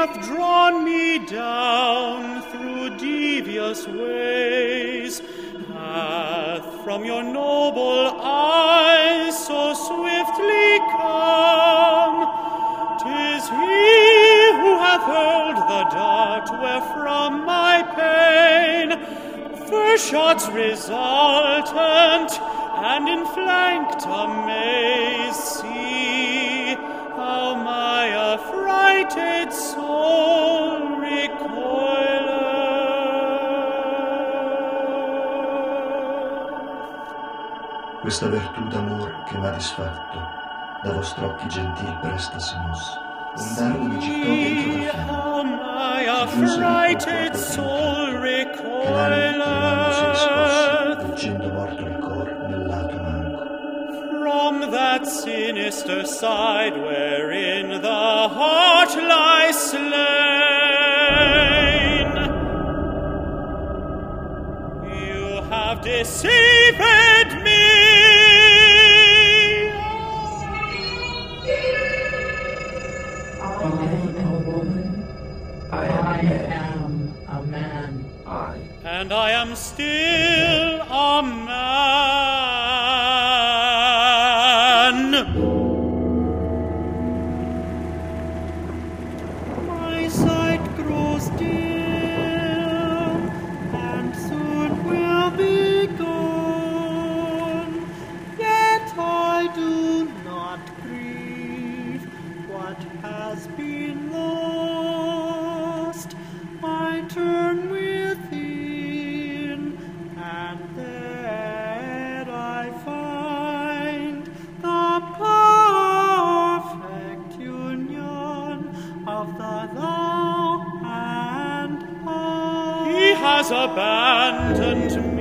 hath drawn me down through devious ways, hath from your noble eyes so swiftly come. 'Tis he who hath hurled the dart wherefrom my pain first shots resultant and in flanked amaze. See how my affrighted soul recoileth. Questa virtù d'amor che m'ha disfatto, da vostri occhi gentil presta si mosse. Un dardo mi gittò dentro la fiamma. My affrighted soul recoileth. Fuggendo morto il cor nel lato manco. From that sinister side wherein the heart lies slain, you have deceived me. I am a woman. I am a man. And I am still a man. My sight grows dim, and soon will be gone. Yet I do not grieve what has been lost. I turn within, and there I find the perfect union of the thou and I. He has abandoned me.